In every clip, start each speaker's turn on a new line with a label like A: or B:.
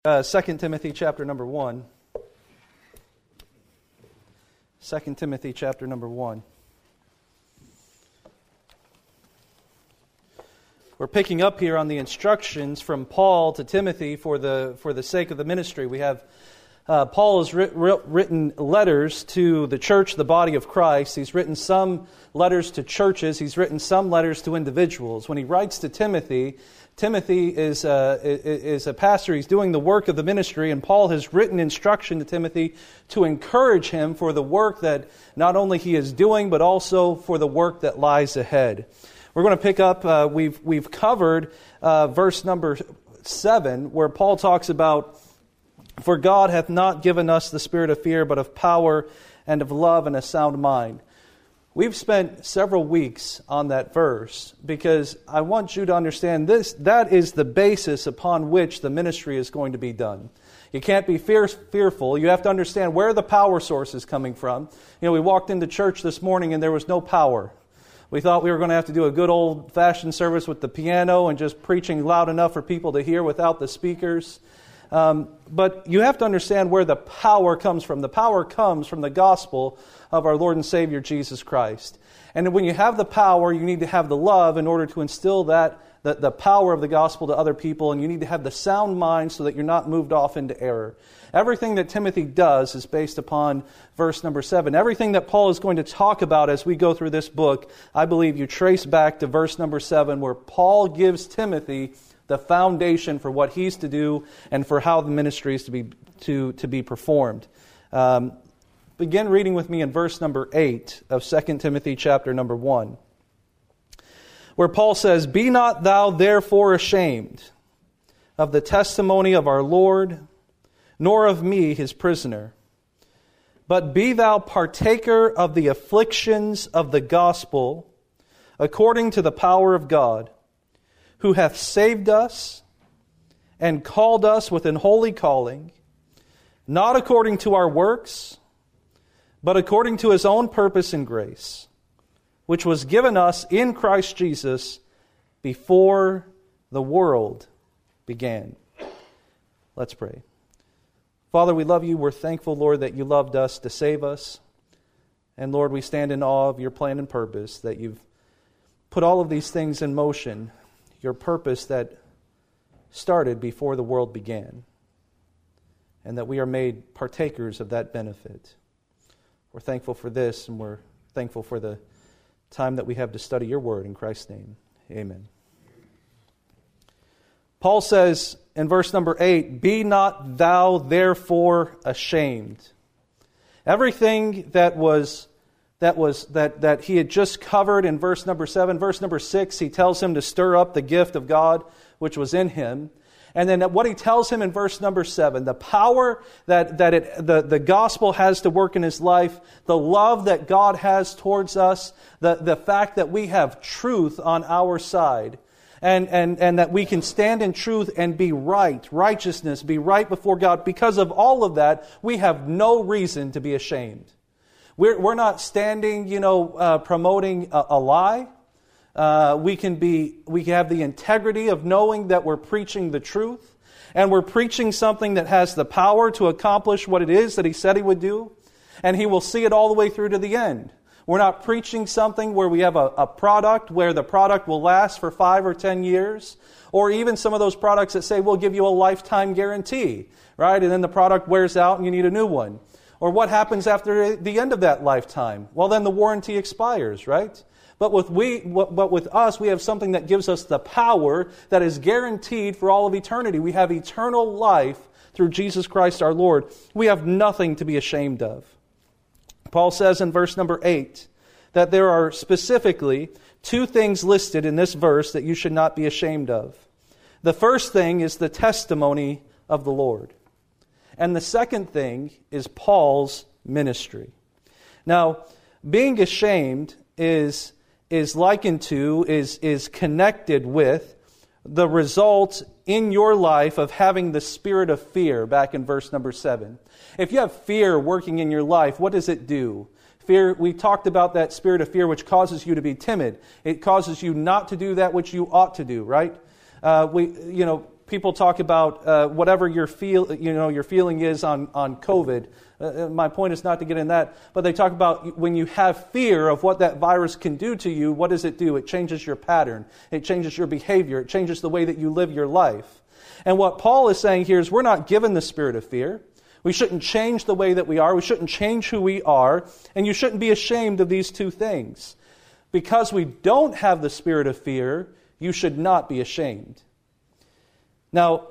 A: 2 Timothy chapter number 1. 2 Timothy chapter number 1. We're picking up here on the instructions from Paul to Timothy for the sake of the ministry. We have Paul has written letters to the church, the body of Christ. He's written some letters to churches. He's written some letters to individuals. When he writes to Timothy, Timothy is a pastor. He's doing the work of the ministry, and Paul has written instruction to Timothy to encourage him for the work that not only he is doing, but also for the work that lies ahead. We're going to pick up, we've covered verse number 7, where Paul talks about, "For God hath not given us the spirit of fear, but of power and of love and a sound mind." We've spent several weeks on that verse because I want you to understand this. That is the basis upon which the ministry is going to be done. You can't be fearful. You have to understand where the power source is coming from. You know, we walked into church this morning and there was no power. We thought we were going to have to do a good old-fashioned service with the piano and just preaching loud enough for people to hear without the speakers. But you have to understand where the power comes from. The power comes from the gospel of our Lord and Savior Jesus Christ. And when you have the power, you need to have the love in order to instill the power of the gospel to other people, and you need to have the sound mind so that you're not moved off into error. Everything that Timothy does is based upon verse number 7. Everything that Paul is going to talk about as we go through this book, I believe you trace back to verse number 7, where Paul gives Timothy the foundation for what he's to do and for how the ministry is to be performed. Begin reading with me in verse number 8 of 2 Timothy chapter number 1, where Paul says, "Be not thou therefore ashamed of the testimony of our Lord, nor of me his prisoner, but be thou partaker of the afflictions of the gospel according to the power of God, who hath saved us and called us with an holy calling, not according to our works, but according to his own purpose and grace, which was given us in Christ Jesus before the world began." Let's pray. Father, we love you. We're thankful, Lord, that you loved us to save us. And Lord, we stand in awe of your plan and purpose, that you've put all of these things in motion, your purpose that started before the world began, and that we are made partakers of that benefit. We're thankful for this, and we're thankful for the time that we have to study your word. In Christ's name, amen. Paul says in verse number 8, "Be not thou therefore ashamed." Everything that he had just covered in verse number 7. Verse number 6, he tells him to stir up the gift of God which was in him. And then what he tells him in verse number 7, the power that the gospel has to work in his life, the love that God has towards us, the fact that we have truth on our side, and that we can stand in truth and be right, righteousness, be right before God. Because of all of that, we have no reason to be ashamed. We're not standing, promoting a lie. We have the integrity of knowing that we're preaching the truth, and we're preaching something that has the power to accomplish what it is that he said he would do, and he will see it all the way through to the end. We're not preaching something where we have a product where the product will last for 5 or 10 years, or even some of those products that say we'll give you a lifetime guarantee, right? And then the product wears out and you need a new one. Or what happens after the end of that lifetime? Well, then the warranty expires, right? But with us, we have something that gives us the power that is guaranteed for all of eternity. We have eternal life through Jesus Christ our Lord. We have nothing to be ashamed of. Paul says in verse number 8 that there are specifically 2 things listed in this verse that you should not be ashamed of. The first thing is the testimony of the Lord. And the second thing is Paul's ministry. Now, being ashamed is connected with the result in your life of having the spirit of fear, back in verse number 7. If you have fear working in your life, what does it do? Fear, we talked about that spirit of fear which causes you to be timid. It causes you not to do that which you ought to do, right? people talk about whatever your feeling is on COVID. My point is not to get in that, but they talk about when you have fear of what that virus can do to you, what does it do? It changes your pattern. It changes your behavior. It changes the way that you live your life. And what Paul is saying here is we're not given the spirit of fear. We shouldn't change the way that we are. We shouldn't change who we are. And you shouldn't be ashamed of these two things. Because we don't have the spirit of fear, you should not be ashamed. Now,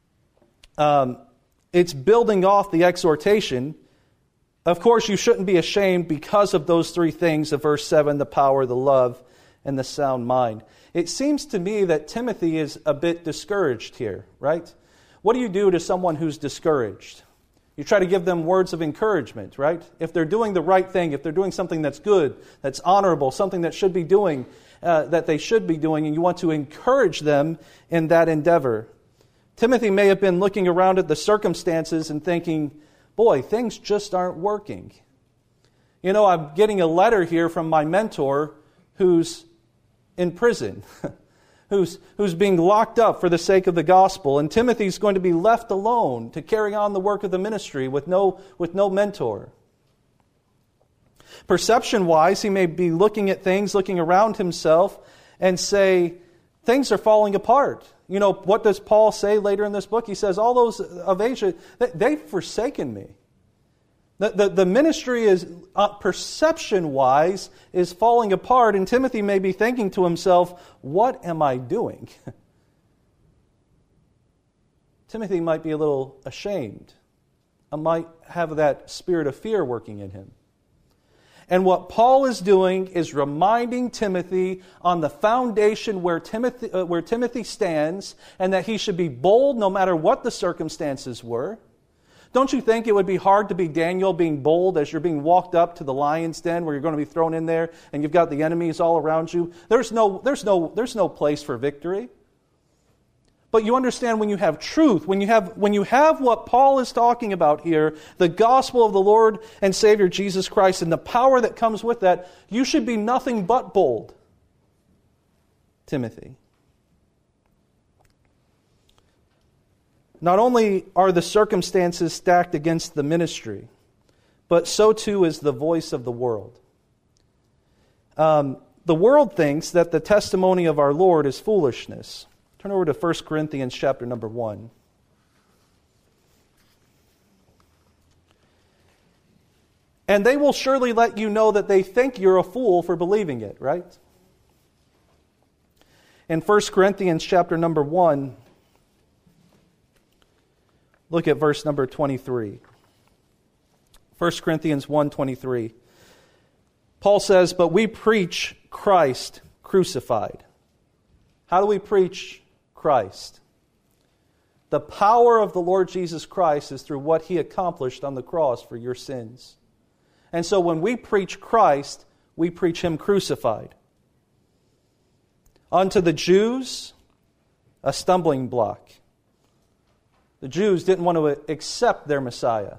A: it's building off the exhortation. Of course, you shouldn't be ashamed because of those three things of verse 7, the power, the love, and the sound mind. It seems to me that Timothy is a bit discouraged here, right? What do you do to someone who's discouraged? You try to give them words of encouragement, right? If they're doing the right thing, if they're doing something that's good, that's honorable, something that should be doing, that they should be doing, and you want to encourage them in that endeavor. Timothy may have been looking around at the circumstances and thinking, boy, things just aren't working. You know, I'm getting a letter here from my mentor who's in prison, who's being locked up for the sake of the gospel, and Timothy's going to be left alone to carry on the work of the ministry with no mentor. Perception-wise, he may be looking at things, looking around himself, and say, things are falling apart. You know, what does Paul say later in this book? He says, all those of Asia, they've forsaken me. The ministry is, perception-wise, is falling apart, and Timothy may be thinking to himself, what am I doing? Timothy might be a little ashamed. I might have that spirit of fear working in him. And what Paul is doing is reminding Timothy on the foundation where Timothy stands, and that he should be bold no matter what the circumstances were. Don't you think it would be hard to be Daniel being bold as you're being walked up to the lion's den where you're going to be thrown in there and you've got the enemies all around you? There's no place for victory. But you understand when you have truth, when you have what Paul is talking about here, the gospel of the Lord and Savior Jesus Christ and the power that comes with that, you should be nothing but bold, Timothy. Not only are the circumstances stacked against the ministry, but so too is the voice of the world. The world thinks that the testimony of our Lord is foolishness. Turn over to 1 Corinthians chapter number 1. And they will surely let you know that they think you're a fool for believing it, right? In 1 Corinthians chapter number 1, look at verse number 23. 1 Corinthians 1:23. Paul says, but we preach Christ crucified. How do we preach Christ? The power of the Lord Jesus Christ is through what He accomplished on the cross for your sins. And so when we preach Christ, we preach Him crucified. Unto the Jews, a stumbling block. The Jews didn't want to accept their Messiah.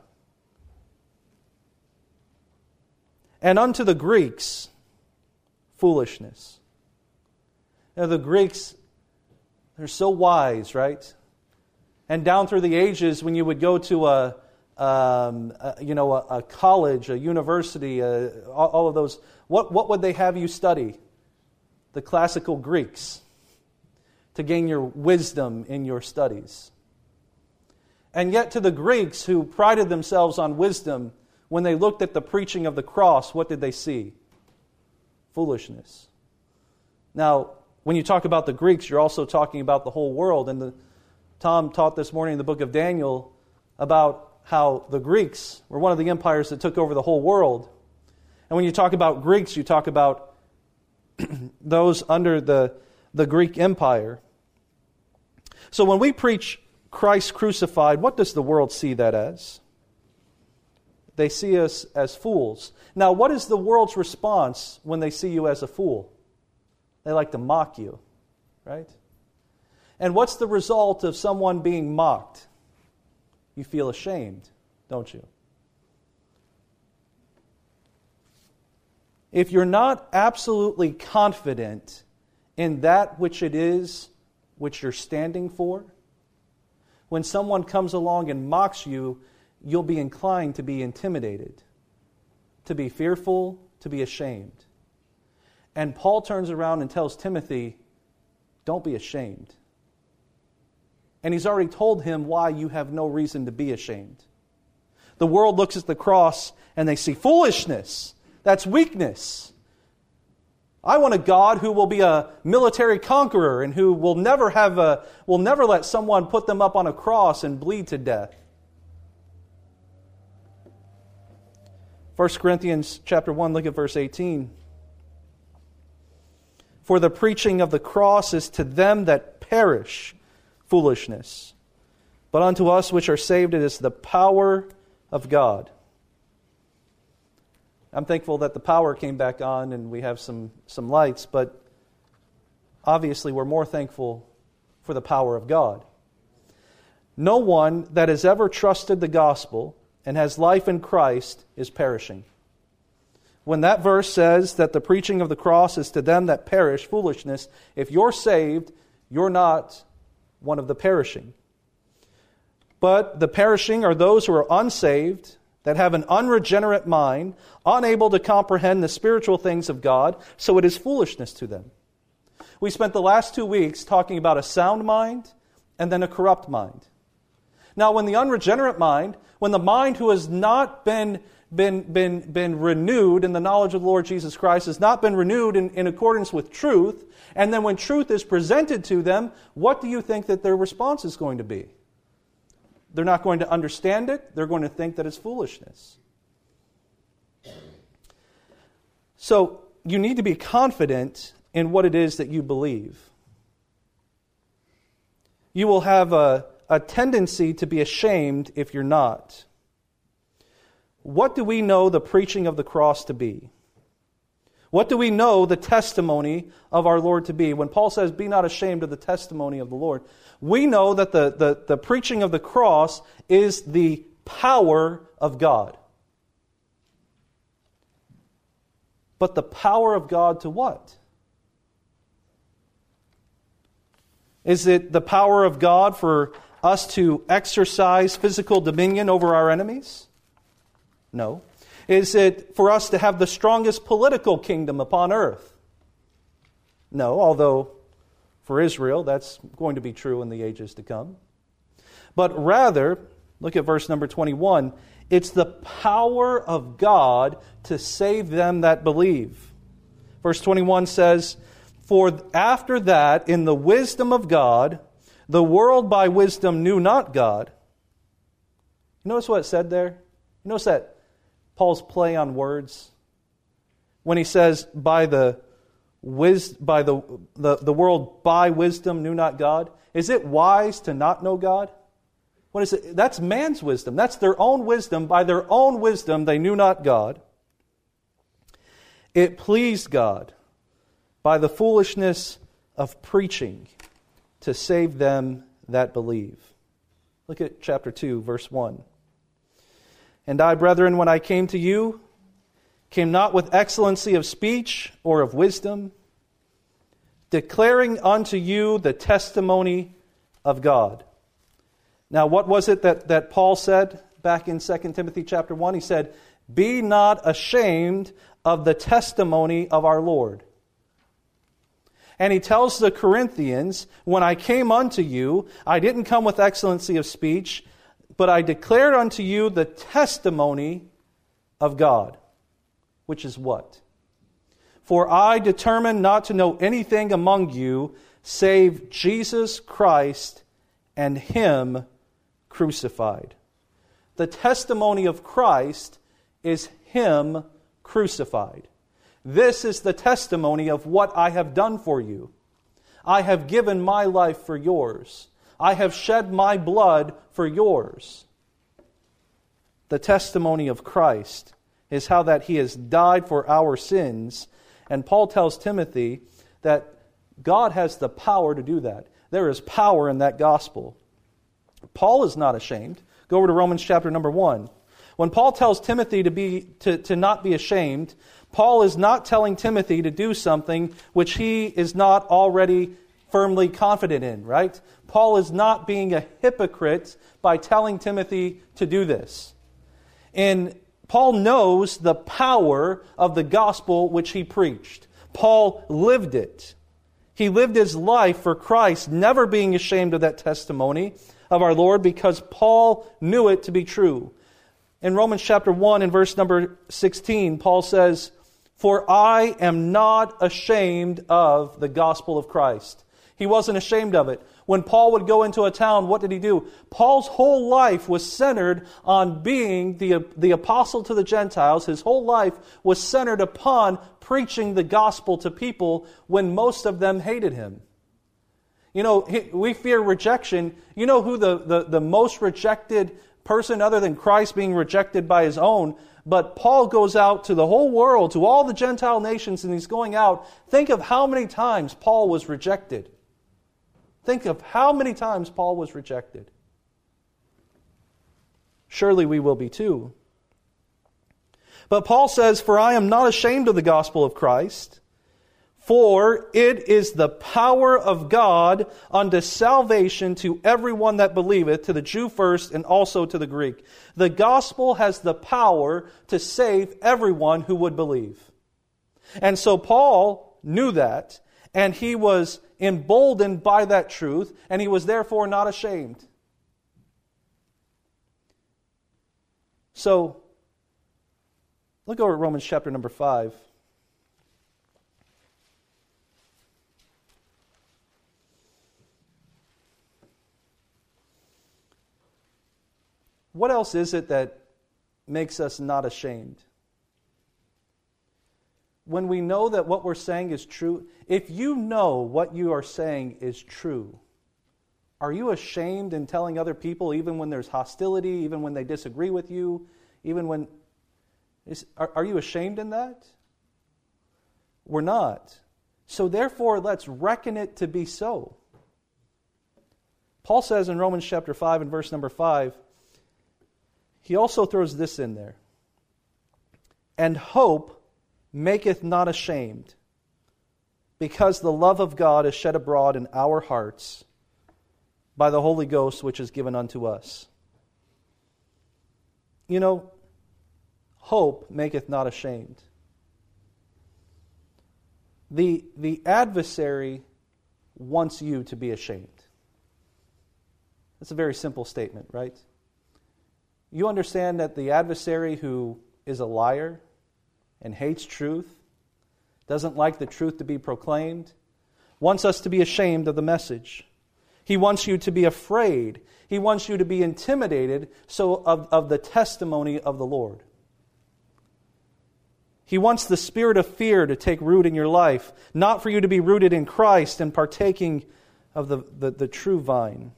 A: And unto the Greeks, foolishness. Now, the Greeks, they're so wise, right? And down through the ages, when you would go to a college, a university, all of those, what would they have you study? The classical Greeks, to gain your wisdom in your studies. And yet to the Greeks who prided themselves on wisdom, when they looked at the preaching of the cross, what did they see? Foolishness. Now, when you talk about the Greeks, you're also talking about the whole world. And Tom taught this morning in the book of Daniel about how the Greeks were one of the empires that took over the whole world. And when you talk about Greeks, you talk about those under the Greek Empire. So when we preach Christ crucified, what does the world see that as? They see us as fools. Now, what is the world's response when they see you as a fool? They like to mock you, right? And what's the result of someone being mocked? You feel ashamed, don't you? If you're not absolutely confident in that which it is which you're standing for, when someone comes along and mocks you, you'll be inclined to be intimidated, to be fearful, to be ashamed. And Paul turns around and tells Timothy, don't be ashamed. And he's already told him why you have no reason to be ashamed. The world looks at the cross and they see foolishness. That's weakness. I want a God who will be a military conqueror and who will never let someone put them up on a cross and bleed to death. 1 Corinthians chapter 1, look at verse 18. For the preaching of the cross is to them that perish foolishness, but unto us which are saved it is the power of God. I'm thankful that the power came back on and we have some lights, but obviously we're more thankful for the power of God. No one that has ever trusted the gospel and has life in Christ is perishing. When that verse says that the preaching of the cross is to them that perish foolishness, if you're saved, you're not one of the perishing. But the perishing are those who are unsaved, that have an unregenerate mind, unable to comprehend the spiritual things of God, so it is foolishness to them. We spent the last 2 weeks talking about a sound mind and then a corrupt mind. Now, when the unregenerate mind, when the mind who has not been renewed in the knowledge of the Lord Jesus Christ, has not been renewed in accordance with truth, and then when truth is presented to them, what do you think that their response is going to be? They're not going to understand it. They're going to think that it's foolishness. So you need to be confident in what it is that you believe. You will have a tendency to be ashamed if you're not. What do we know the preaching of the cross to be? What do we know the testimony of our Lord to be? When Paul says, be not ashamed of the testimony of the Lord, we know that the preaching of the cross is the power of God. But the power of God to what? Is it the power of God for us to exercise physical dominion over our enemies? No. Is it for us to have the strongest political kingdom upon earth? No, although for Israel that's going to be true in the ages to come. But rather, look at verse number 21, it's the power of God to save them that believe. Verse 21 says, for after that, in the wisdom of God, the world by wisdom knew not God. You notice what it said there? You notice that Paul's play on words? When he says, the world by wisdom knew not God. Is it wise to not know God? What is it? That's man's wisdom. That's their own wisdom. By their own wisdom they knew not God. It pleased God by the foolishness of preaching to save them that believe. Look at chapter 2, verse 1. And I, brethren, when I came to you, came not with excellency of speech or of wisdom, declaring unto you the testimony of God. Now, what was it that Paul said back in 2 Timothy chapter 1? He said, be not ashamed of the testimony of our Lord. And he tells the Corinthians, when I came unto you, I didn't come with excellency of speech, but I declared unto you the testimony of God. Which is what? For I determined not to know anything among you save Jesus Christ and Him crucified. The testimony of Christ is Him crucified. This is the testimony of what I have done for you. I have given my life for yours. I have shed my blood for yours. The testimony of Christ is how that He has died for our sins. And Paul tells Timothy that God has the power to do that. There is power in that gospel. Paul is not ashamed. Go over to Romans chapter number 1. When Paul tells Timothy to not be ashamed, Paul is not telling Timothy to do something which he is not already firmly confident in, right? Paul is not being a hypocrite by telling Timothy to do this. And Paul knows the power of the gospel which he preached. Paul lived it. He lived his life for Christ, never being ashamed of that testimony of our Lord, because Paul knew it to be true. In Romans chapter 1 and verse number 16, Paul says, "For I am not ashamed of the gospel of Christ." He wasn't ashamed of it. When Paul would go into a town, what did he do? Paul's whole life was centered on being the apostle to the Gentiles. His whole life was centered upon preaching the gospel to people when most of them hated him. You know, we fear rejection. You know who the most rejected person other than Christ being rejected by his own? But Paul goes out to the whole world, to all the Gentile nations, and he's going out. Think of how many times Paul was rejected. Think of how many times Paul was rejected. Surely we will be too. But Paul says, "For I am not ashamed of the gospel of Christ, for it is the power of God unto salvation to everyone that believeth, to the Jew first and also to the Greek." The gospel has the power to save everyone who would believe. And so Paul knew that, and he was emboldened by that truth, and he was therefore not ashamed. So, look over at Romans chapter number 5. What else is it that makes us not ashamed? When we know that what we're saying is true, if you know what you are saying is true, are you ashamed in telling other people, even when there's hostility, even when they disagree with you, even when... Are you ashamed in that? We're not. So therefore, let's reckon it to be so. Paul says in Romans chapter 5 and verse number 5, he also throws this in there. "And hope maketh not ashamed, because the love of God is shed abroad in our hearts by the Holy Ghost which is given unto us." You know, hope maketh not ashamed. The adversary wants you to be ashamed. That's a very simple statement, right? You understand that the adversary who is a liar and hates truth, doesn't like the truth to be proclaimed, wants us to be ashamed of the message. He wants you to be afraid. He wants you to be intimidated of the testimony of the Lord. He wants the spirit of fear to take root in your life, not for you to be rooted in Christ and partaking of the true vine.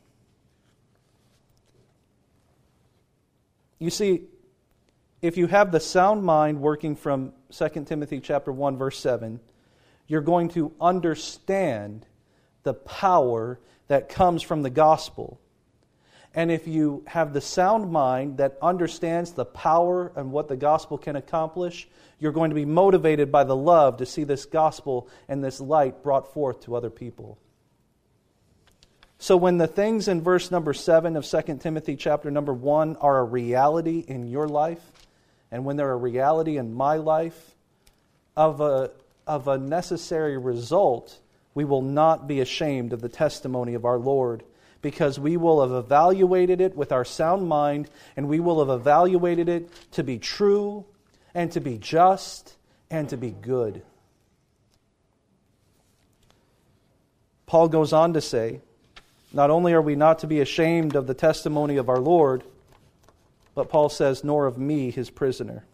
A: You see, if you have the sound mind working from 2 Timothy chapter 1, verse 7, you're going to understand the power that comes from the gospel. And if you have the sound mind that understands the power and what the gospel can accomplish, you're going to be motivated by the love to see this gospel and this light brought forth to other people. So when the things in verse number 7 of 2 Timothy chapter number 1 are a reality in your life, and when they're a reality in my life, of a necessary result, we will not be ashamed of the testimony of our Lord, because we will have evaluated it with our sound mind, and we will have evaluated it to be true, and to be just, and to be good. Paul goes on to say, not only are we not to be ashamed of the testimony of our Lord, but Paul says, nor of me, his prisoner.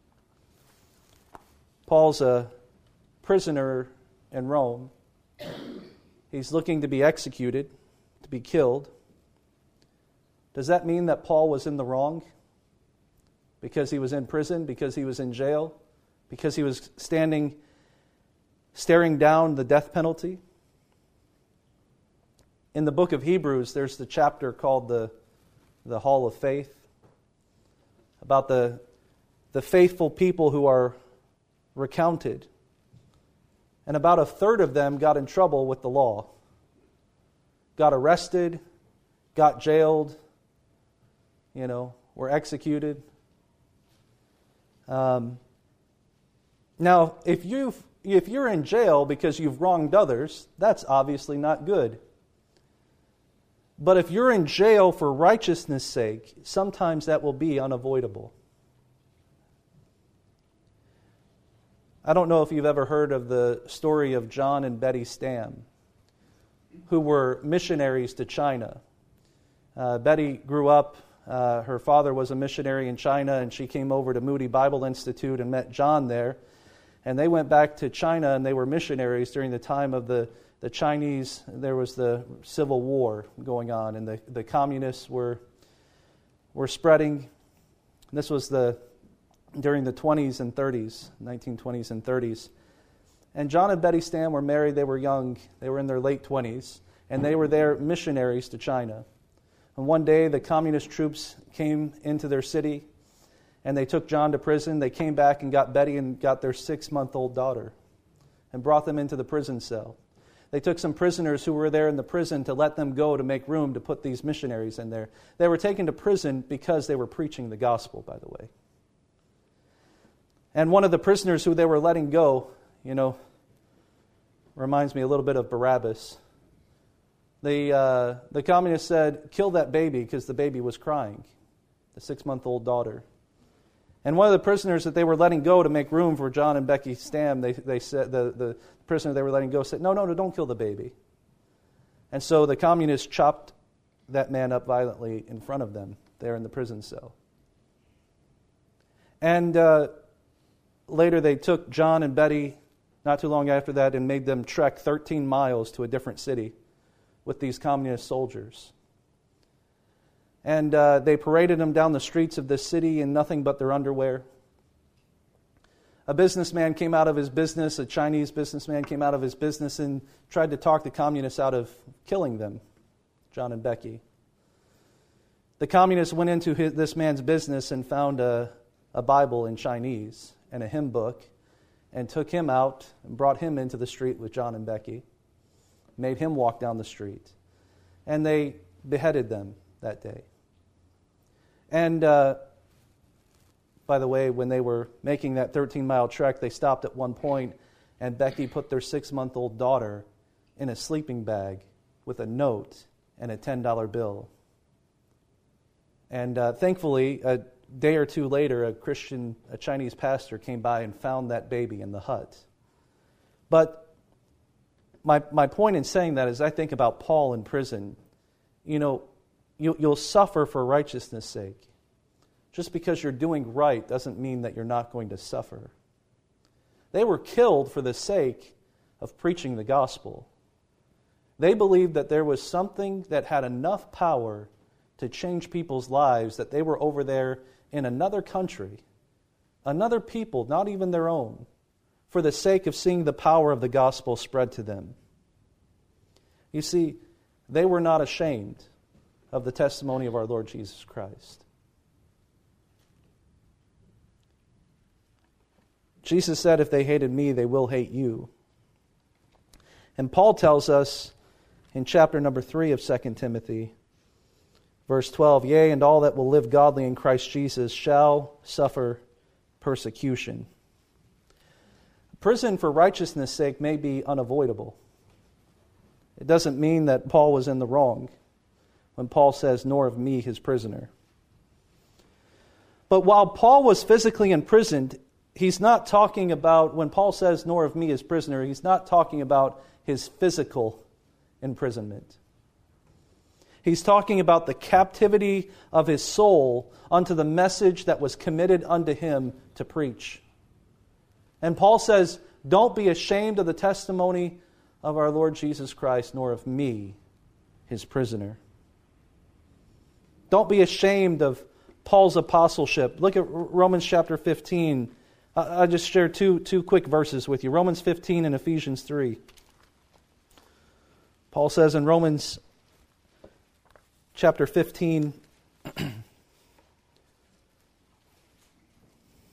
A: Paul's a prisoner in Rome. He's looking to be executed, to be killed. Does that mean that Paul was in the wrong? Because he was in prison, because he was in jail, because he was staring down the death penalty? In the book of Hebrews, there's the chapter called the Hall of Faith, about the faithful people who are recounted. And about a third of them got in trouble with the law. got arrested, got jailed, were executed. Now, if you're in jail because you've wronged others, that's obviously not good. But if you're in jail for righteousness' sake, sometimes that will be unavoidable. I don't know if you've ever heard of the story of John and Betty Stam, who were missionaries to China. Betty grew up, her father was a missionary in China, and she came over to Moody Bible Institute and met John there. And they went back to China, and they were missionaries during the time of the Chinese. There was the Civil War going on, and the communists were spreading. This was during the 20s and 30s, 1920s and 30s. And John and Betty Stam were married. They were young. They were in their late 20s. And they were there missionaries to China. And one day the communist troops came into their city, and they took John to prison. They came back and got Betty and got their 6-month-old daughter and brought them into the prison cell. They took some prisoners who were there in the prison to let them go to make room to put these missionaries in there. They were taken to prison because they were preaching the gospel, by the way. And one of the prisoners who they were letting go, reminds me a little bit of Barabbas. The communists said, "Kill that baby," because the baby was crying, the 6-month-old daughter. And one of the prisoners that they were letting go to make room for John and Becky Stam, they said, the prisoner they were letting go said, no, don't kill the baby. And so the communists chopped that man up violently in front of them there in the prison cell. And later they took John and Betty, not too long after that, and made them trek 13 miles to a different city with these communist soldiers. And they paraded them down the streets of this city in nothing but their underwear. A businessman came out of his business, a Chinese businessman came out of his business and tried to talk the communists out of killing them, John and Becky. The communists went into this man's business and found a Bible in Chinese and a hymn book and took him out and brought him into the street with John and Becky, made him walk down the street. And they beheaded them that day. And by the way, when they were making that 13-mile trek, they stopped at one point, and Becky put their 6-month-old daughter in a sleeping bag with a note and a $10 bill. And thankfully, a day or two later, a Chinese pastor came by and found that baby in the hut. But my point in saying that is I think about Paul in prison. You'll suffer for righteousness' sake. Just because you're doing right doesn't mean that you're not going to suffer. They were killed for the sake of preaching the gospel. They believed that there was something that had enough power to change people's lives, that they were over there in another country, another people, not even their own, for the sake of seeing the power of the gospel spread to them. You see, they were not ashamed of the testimony of our Lord Jesus Christ. Jesus said, if they hated me, they will hate you. And Paul tells us in chapter number 3 of 2 Timothy, verse 12, yea, and all that will live godly in Christ Jesus shall suffer persecution. Prison for righteousness' sake may be unavoidable. It doesn't mean that Paul was in the wrong when Paul says, nor of me his prisoner. But while Paul was physically imprisoned, he's not talking about, when Paul says, nor of me his prisoner, he's not talking about his physical imprisonment. He's talking about the captivity of his soul unto the message that was committed unto him to preach. And Paul says, don't be ashamed of the testimony of our Lord Jesus Christ, nor of me, his prisoner. Don't be ashamed of Paul's apostleship. Look at Romans chapter 15. I'll just share two quick verses with you. Romans 15 and Ephesians 3. Paul says in Romans chapter 15,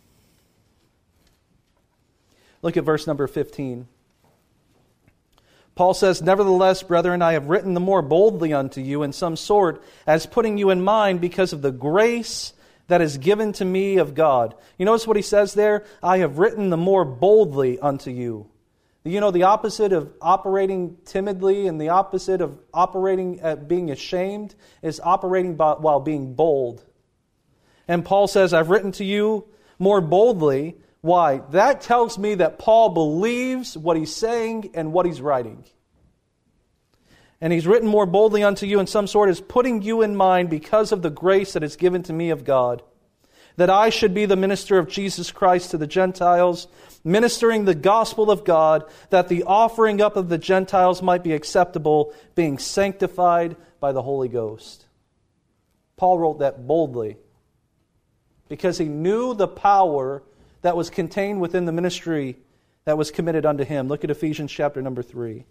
A: look at verse number 15. Paul says, "Nevertheless, brethren, I have written the more boldly unto you in some sort, as putting you in mind because of the grace that is given to me of God." You notice what he says there? "I have written the more boldly unto you." You know, the opposite of operating timidly and the opposite of operating at being ashamed is operating while being bold. And Paul says, "I've written to you more boldly." Why? That tells me that Paul believes what he's saying and what he's writing. And he's written more boldly unto you in some sort as putting you in mind because of the grace that is given to me of God, that I should be the minister of Jesus Christ to the Gentiles, ministering the gospel of God, that the offering up of the Gentiles might be acceptable, being sanctified by the Holy Ghost. Paul wrote that boldly because he knew the power that was contained within the ministry that was committed unto him. Look at Ephesians chapter number 3.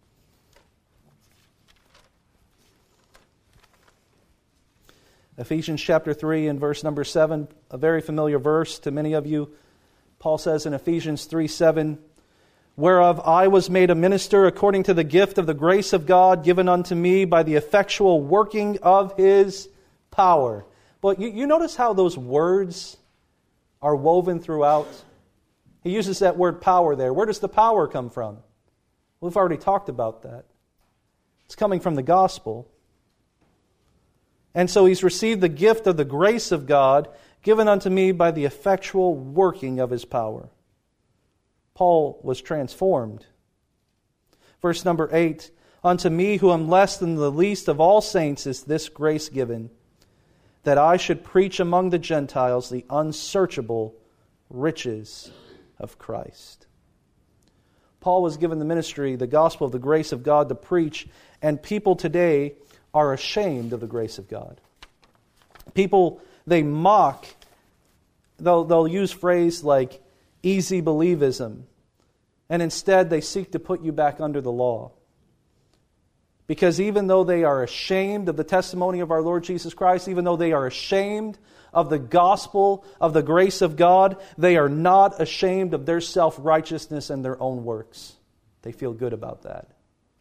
A: Ephesians chapter 3 and verse number 7, a very familiar verse to many of you. Paul says in Ephesians 3:7, "Whereof I was made a minister according to the gift of the grace of God given unto me by the effectual working of His power." But you notice how those words are woven throughout? He uses that word power there. Where does the power come from? We've already talked about that. It's coming from the gospel. And so he's received the gift of the grace of God given unto me by the effectual working of His power. Paul was transformed. Verse number 8, "Unto me who am less than the least of all saints is this grace given, that I should preach among the Gentiles the unsearchable riches of Christ." Paul was given the ministry, the gospel of the grace of God to preach, and people today are ashamed of the grace of God. People, they mock, they'll use phrase like easy believism, and instead they seek to put you back under the law. Because even though they are ashamed of the testimony of our Lord Jesus Christ, even though they are ashamed of the gospel of the grace of God, they are not ashamed of their self-righteousness and their own works. They feel good about that.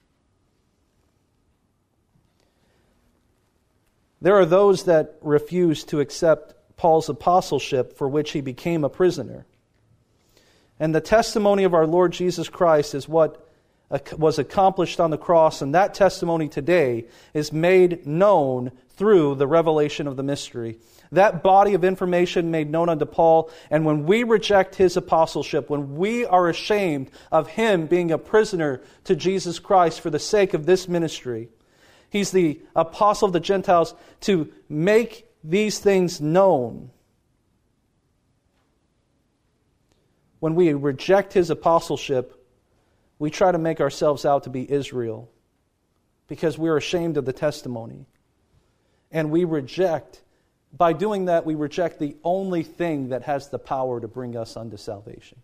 A: There are those that refuse to accept Paul's apostleship, for which he became a prisoner. And the testimony of our Lord Jesus Christ is what was accomplished on the cross, and that testimony today is made known through the revelation of the mystery. That body of information made known unto Paul, and when we reject his apostleship, when we are ashamed of him being a prisoner to Jesus Christ for the sake of this ministry, he's the apostle of the Gentiles to make these things known. When we reject his apostleship, we try to make ourselves out to be Israel because we're ashamed of the testimony. And we reject, by doing that, we reject the only thing that has the power to bring us unto salvation.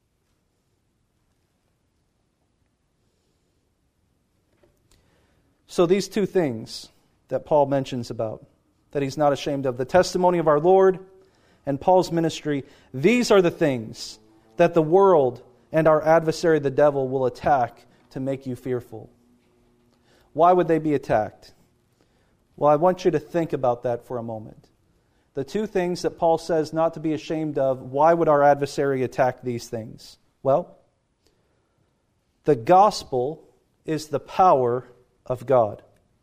A: So these two things that Paul mentions about, that he's not ashamed of, the testimony of our Lord and Paul's ministry, these are the things that the world and our adversary, the devil, will attack to make you fearful. Why would they be attacked? Well, I want you to think about that for a moment. The two things that Paul says not to be ashamed of, why would our adversary attack these things? Well, the gospel is the power of God.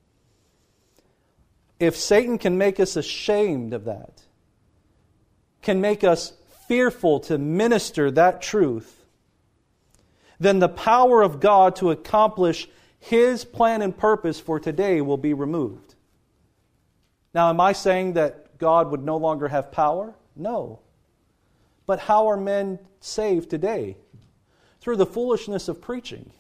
A: If Satan can make us ashamed of that, can make us fearful to minister that truth, then the power of God to accomplish His plan and purpose for today will be removed. Now, am I saying that God would no longer have power? No. But how are men saved today? Through the foolishness of preaching.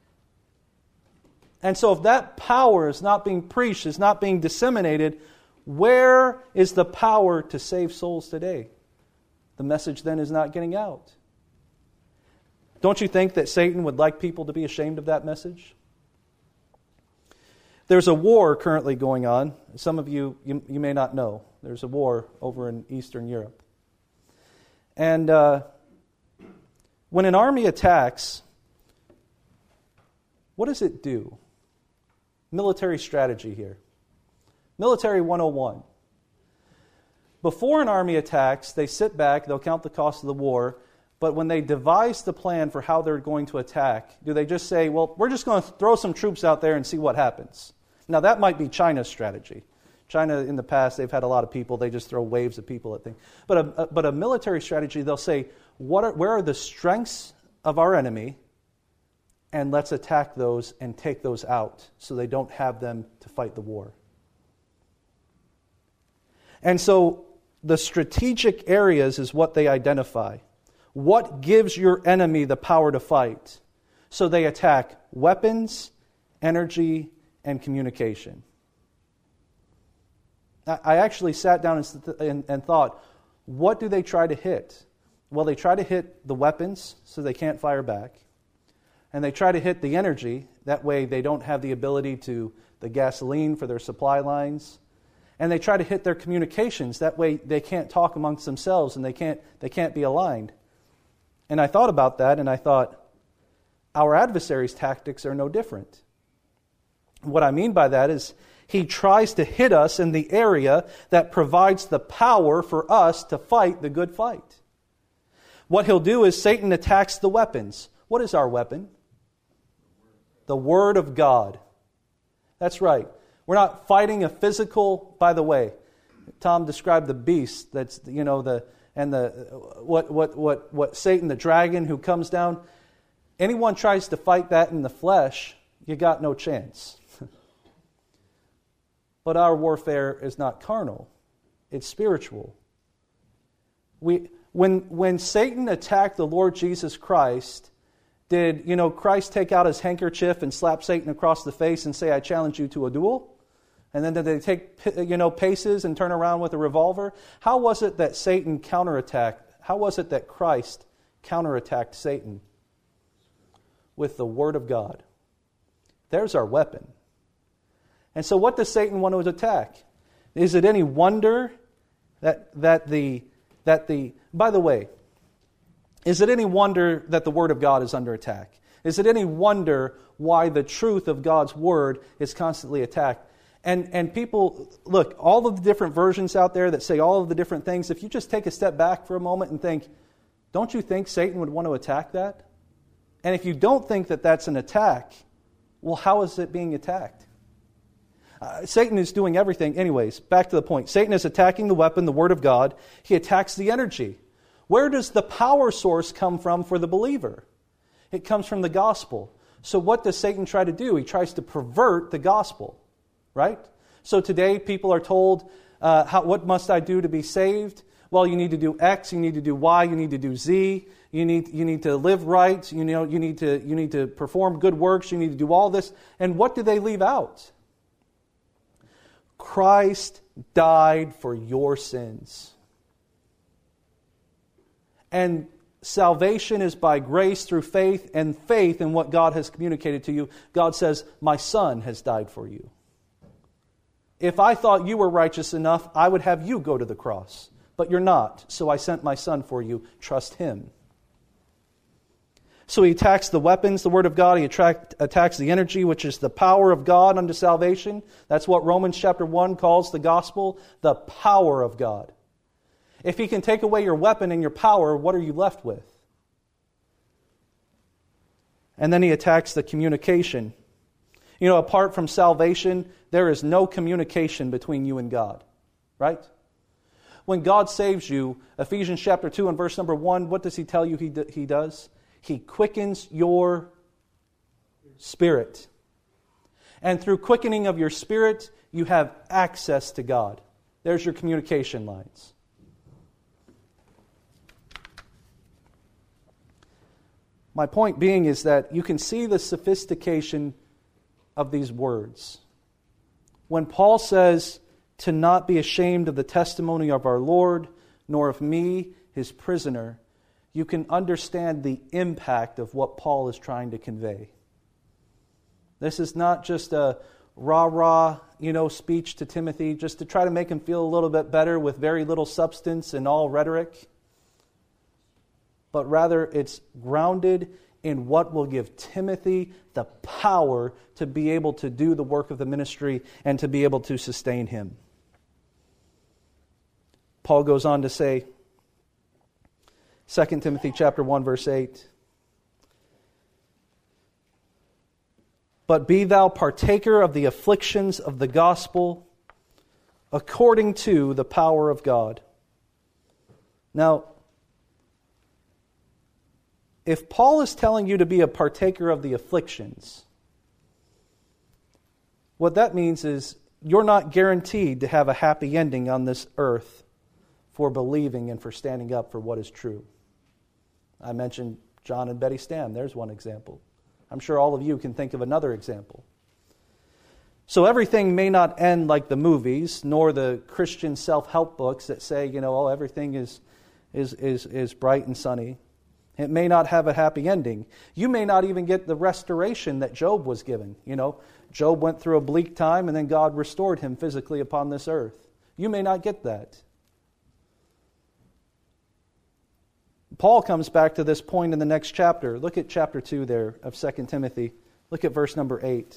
A: And so if that power is not being preached, is not being disseminated, where is the power to save souls today? The message then is not getting out. Don't you think that Satan would like people to be ashamed of that message? There's a war currently going on. Some of you may not know. There's a war over in Eastern Europe. And when an army attacks, What does it do? Military strategy here. Military 101. Before an army attacks, they sit back, they'll count the cost of the war, but when they devise the plan for how they're going to attack, do they just say, well, we're just going to throw some troops out there and see what happens? Now, that might be China's strategy. China, in the past, they've had a lot of people. They just throw waves of people at things. But a military strategy, they'll say, where are the strengths of our enemy? And let's attack those and take those out so they don't have them to fight the war. And so the strategic areas is what they identify. What gives your enemy the power to fight? So they attack weapons, energy, and communication. I actually sat down and thought, what do they try to hit? Well, they try to hit the weapons so they can't fire back. And they try to hit the energy. That way they don't have the ability to the gasoline for their supply lines. And they try to hit their communications. That way they can't talk amongst themselves and they can't be aligned. And I thought about that and I thought, our adversary's tactics are no different. What I mean by that is he tries to hit us in the area that provides the power for us to fight the good fight. What he'll do is Satan attacks the weapons. What is our weapon? The Word of God. That's right. We're not fighting a physical, by the way, Tom described the beast that's, what Satan, the dragon who comes down. Anyone tries to fight that in the flesh, you got no chance. But our warfare is not carnal. It's spiritual. When Satan attacked the Lord Jesus Christ, did Christ take out his handkerchief and slap Satan across the face and say, I challenge you to a duel? And then did they take paces and turn around with a revolver? How was it that Satan counterattacked? How was it that Christ counterattacked Satan? With the Word of God. There's our weapon. And so what does Satan want to attack? Is it any wonder that the by the way, is it any wonder that the Word of God is under attack? Is it any wonder why the truth of God's Word is constantly attacked? And people, look, all of the different versions out there that say all of the different things, if you just take a step back for a moment and think, don't you think Satan would want to attack that? And if you don't think that that's an attack, well, how is it being attacked? Satan is doing everything. Anyways, back to the point. Satan is attacking the weapon, the Word of God. He attacks the energy. Where does the power source come from for the believer? It comes from the gospel. So what does Satan try to do? He tries to pervert the gospel, right? So today people are told, what must I do to be saved? Well, you need to do X, you need to do Y, you need to do Z. You need to live right. You need to perform good works. You need to do all this. And what do they leave out? Christ died for your sins. And salvation is by grace through faith, and faith in what God has communicated to you. God says, my Son has died for you. If I thought you were righteous enough, I would have you go to the cross. But you're not, so I sent my Son for you. Trust Him. So he attacks the weapons, the Word of God. He attacks the energy, which is the power of God unto salvation. That's what Romans chapter 1 calls the gospel, the power of God. If he can take away your weapon and your power, what are you left with? And then he attacks the communication. Apart from salvation, there is no communication between you and God. Right? When God saves you, Ephesians chapter 2 and verse number 1, what does he tell you he does? He quickens your spirit. And through quickening of your spirit, you have access to God. There's your communication lines. My point being is that you can see the sophistication of these words. When Paul says to not be ashamed of the testimony of our Lord, nor of me, his prisoner, you can understand the impact of what Paul is trying to convey. This is not just a rah-rah, speech to Timothy, just to try to make him feel a little bit better with very little substance and all rhetoric. But rather, it's grounded in what will give Timothy the power to be able to do the work of the ministry and to be able to sustain him. Paul goes on to say, 2 Timothy chapter 1, verse 8, "But be thou partaker of the afflictions of the gospel according to the power of God." Now, if Paul is telling you to be a partaker of the afflictions, what that means is you're not guaranteed to have a happy ending on this earth for believing and for standing up for what is true. I mentioned John and Betty Stam. There's one example. I'm sure all of you can think of another example. So everything may not end like the movies, nor the Christian self-help books that say, everything is bright and sunny. It may not have a happy ending. You may not even get the restoration that Job was given. Job went through a bleak time and then God restored him physically upon this earth. You may not get that. Paul comes back to this point in the next chapter. Look at chapter 2 there of 2 Timothy. Look at verse number 8.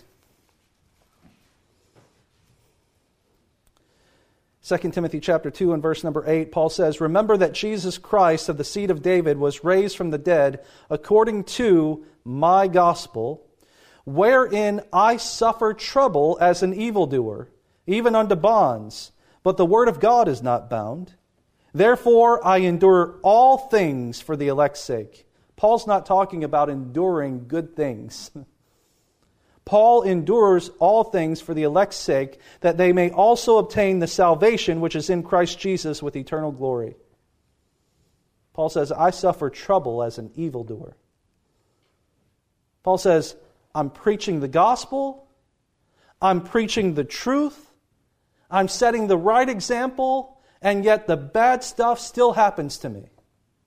A: 2 Timothy chapter 2 and verse number 8, Paul says, "Remember that Jesus Christ of the seed of David was raised from the dead according to my gospel, wherein I suffer trouble as an evildoer, even unto bonds. But the word of God is not bound. Therefore I endure all things for the elect's sake." Paul's not talking about enduring good things. Paul endures all things for the elect's sake, that they may also obtain the salvation which is in Christ Jesus with eternal glory. Paul says, I suffer trouble as an evildoer. Paul says, I'm preaching the gospel, I'm preaching the truth, I'm setting the right example, and yet the bad stuff still happens to me.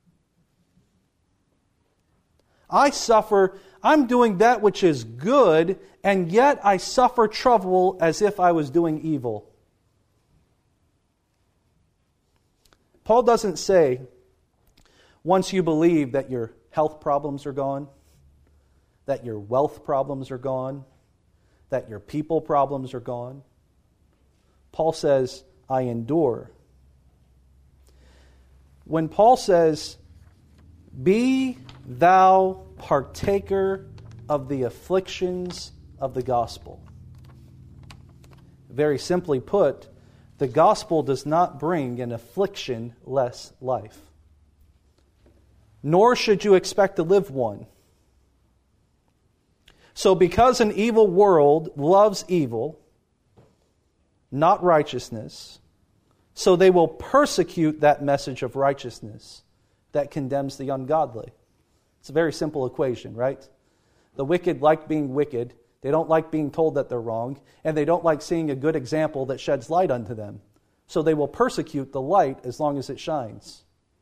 A: I'm doing that which is good, and yet I suffer trouble as if I was doing evil. Paul doesn't say, once you believe that your health problems are gone, that your wealth problems are gone, that your people problems are gone. Paul says, I endure. When Paul says, be thou partaker of the afflictions of the gospel. Very simply put, the gospel does not bring an affliction-less life. Nor should you expect to live one. So because an evil world loves evil, not righteousness, so they will persecute that message of righteousness that condemns the ungodly. It's a very simple equation, right? The wicked like being wicked. They don't like being told that they're wrong. And they don't like seeing a good example that sheds light unto them. So they will persecute the light as long as it shines.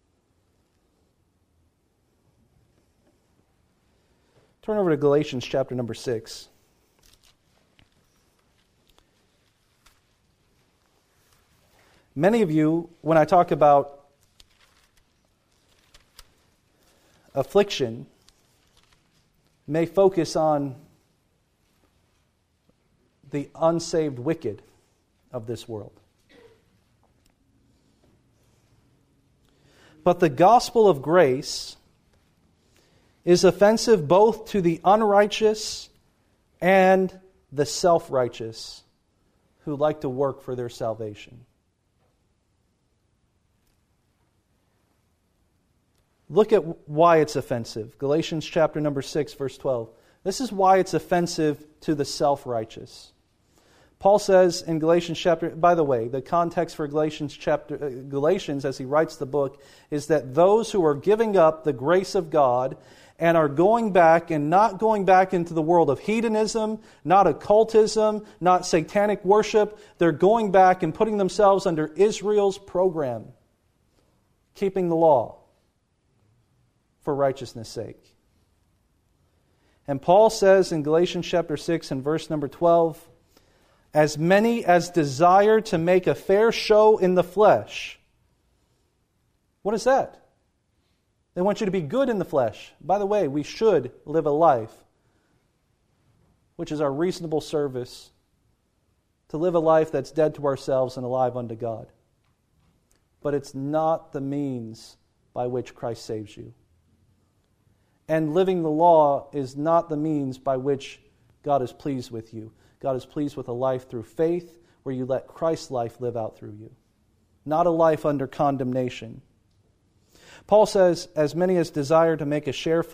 A: Turn over to Galatians chapter number 6. Many of you, when I talk about affliction, may focus on the unsaved wicked of this world. But the gospel of grace is offensive both to the unrighteous and the self-righteous who like to work for their salvation. Look at why it's offensive. Galatians chapter number 6, verse 12. This is why it's offensive to the self-righteous. Paul says in Galatians chapter, by the way, the context for Galatians as he writes the book is that those who are giving up the grace of God and are going back and not going back into the world of hedonism, not occultism, not satanic worship, they're going back and putting themselves under Israel's program, keeping the law for righteousness' sake. And Paul says in Galatians chapter 6 and verse number 12, as many as desire to make a fair show in the flesh. What is that? They want you to be good in the flesh. By the way, we should live a life which is our reasonable service, to live a life that's dead to ourselves and alive unto God. But it's not the means by which Christ saves you. And living the law is not the means by which God is pleased with you. God is pleased with a life through faith where you let Christ's life live out through you. Not a life under condemnation. Paul says, as many as desire to make a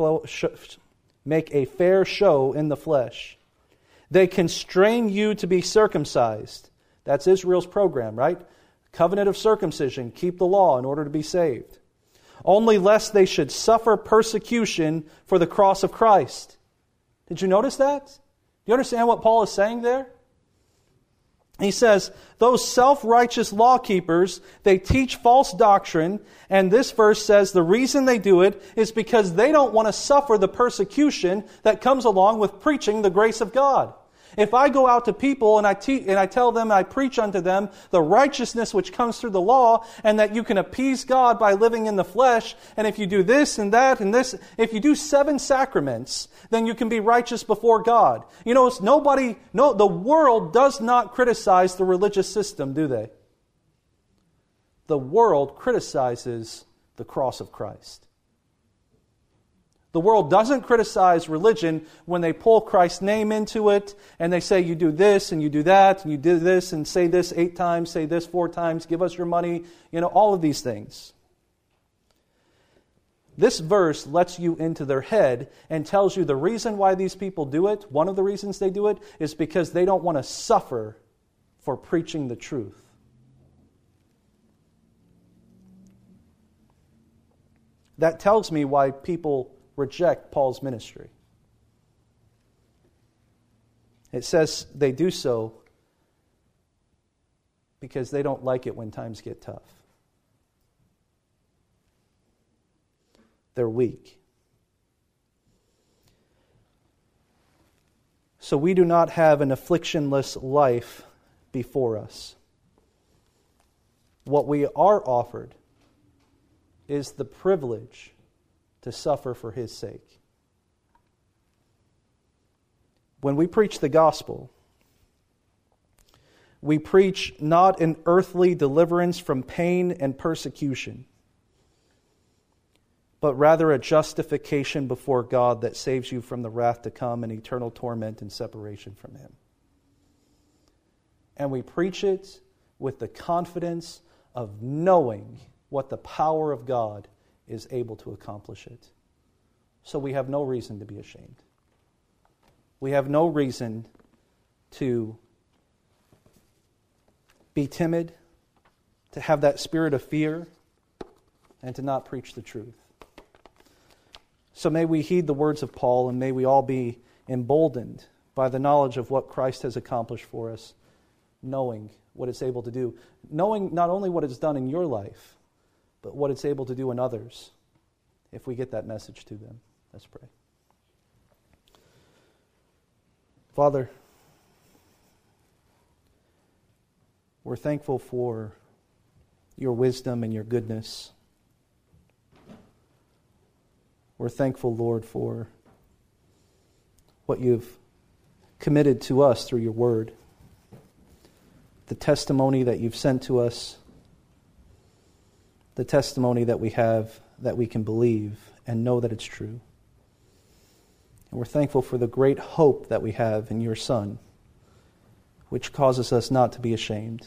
A: fair show in the flesh, they constrain you to be circumcised. That's Israel's program, right? Covenant of circumcision, keep the law in order to be saved. Only lest they should suffer persecution for the cross of Christ. Did you notice that? Do you understand what Paul is saying there? He says, those self-righteous law keepers, they teach false doctrine, and this verse says the reason they do it is because they don't want to suffer the persecution that comes along with preaching the grace of God. If I go out to people and I tell them, I preach unto them the righteousness which comes through the law, and that you can appease God by living in the flesh, and if you do this and that and this, if you do 7 sacraments, then you can be righteous before God. You know, the world does not criticize the religious system, do they? The world criticizes the cross of Christ. The world doesn't criticize religion when they pull Christ's name into it and they say you do this and you do that and you do this and say this 8 times, say this 4 times, give us your money, all of these things. This verse lets you into their head and tells you the reason why these people do it, one of the reasons they do it, is because they don't want to suffer for preaching the truth. That tells me why people reject Paul's ministry. It says they do so because they don't like it when times get tough. They're weak. So we do not have an afflictionless life before us. What we are offered is the privilege to suffer for His sake. When we preach the gospel, we preach not an earthly deliverance from pain and persecution, but rather a justification before God that saves you from the wrath to come and eternal torment and separation from Him. And we preach it with the confidence of knowing what the power of God is able to accomplish it. So we have no reason to be ashamed. We have no reason to be timid, to have that spirit of fear, and to not preach the truth. So may we heed the words of Paul, and may we all be emboldened by the knowledge of what Christ has accomplished for us, knowing what it's able to do, knowing not only what it's done in your life, but what it's able to do in others if we get that message to them. Let's pray. Father, we're thankful for your wisdom and your goodness. We're thankful, Lord, for what you've committed to us through your word, the testimony that you've sent to us, the testimony that we have that we can believe and know that it's true. And we're thankful for the great hope that we have in your Son, which causes us not to be ashamed,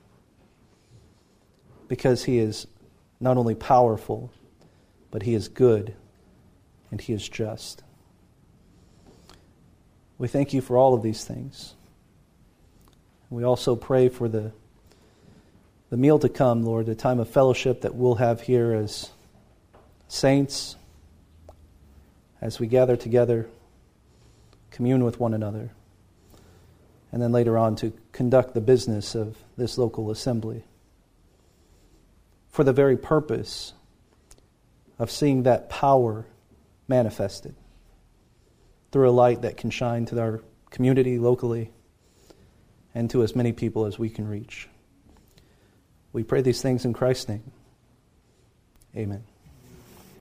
A: because He is not only powerful, but He is good and He is just. We thank you for all of these things. We also pray for the meal to come, Lord, the time of fellowship that we'll have here as saints, as we gather together, commune with one another, and then later on to conduct the business of this local assembly for the very purpose of seeing that power manifested through a light that can shine to our community locally and to as many people as we can reach. We pray these things in Christ's name. Amen.